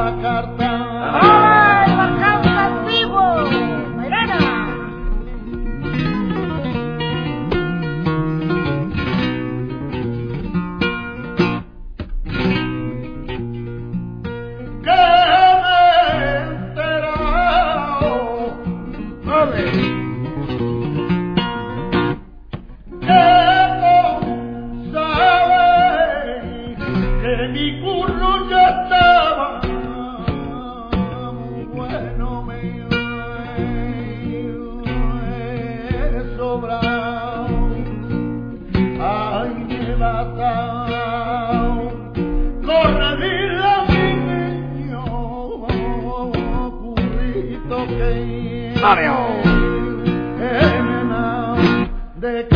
la carta. ¡Ay, Bacanzas vivo! ¡Melena! Que me he enterado. ¡Ole! Que mi curro ya estaba bueno, me he sobrado. Ay, me he batado con la vida, mi niño, currito que he enamorado de